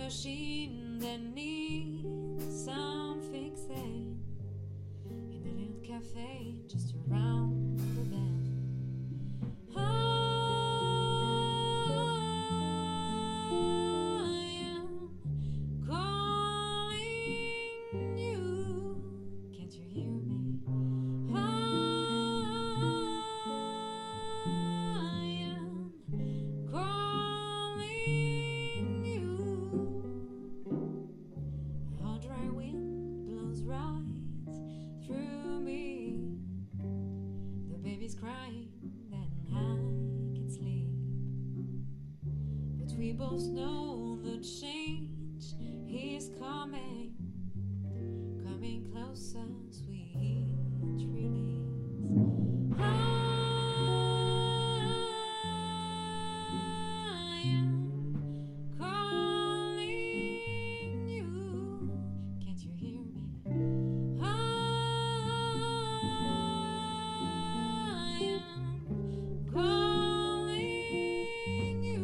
machine that needs some fixing in a little cafe just around the bend. I am calling you. Can't you hear me? I am calling you. A dry wind blows right through me. The baby's crying and I can sleep. But we both know the change is coming, coming closer, sweet release. I am calling you. Can't you hear me? I am calling you.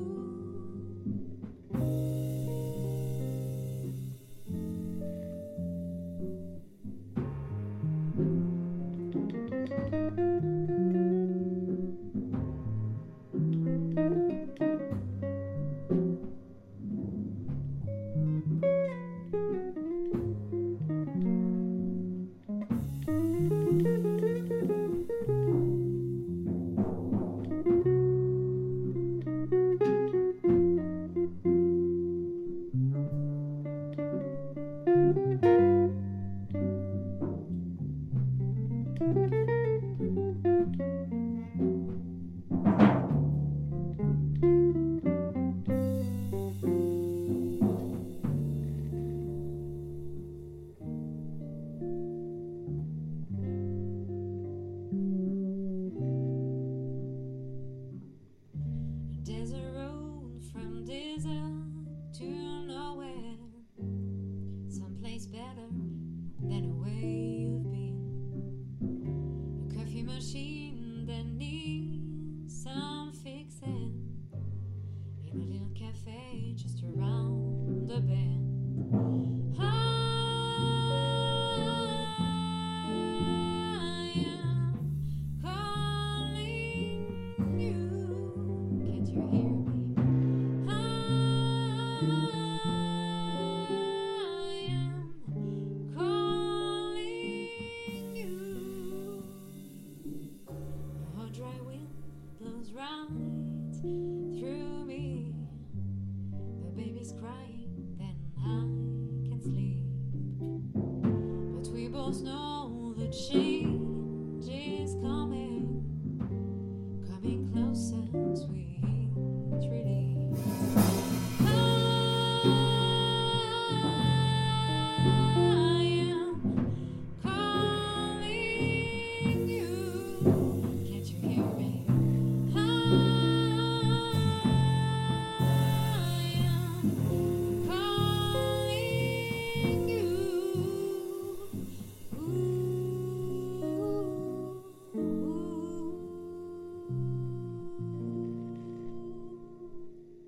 There's a road from desert to nowhere, someplace better than where you've been. A coffee machine that needs some fixing in a little cafe just around the bend. I am calling you. Can't you hear me? I am calling you. A dry wind blows right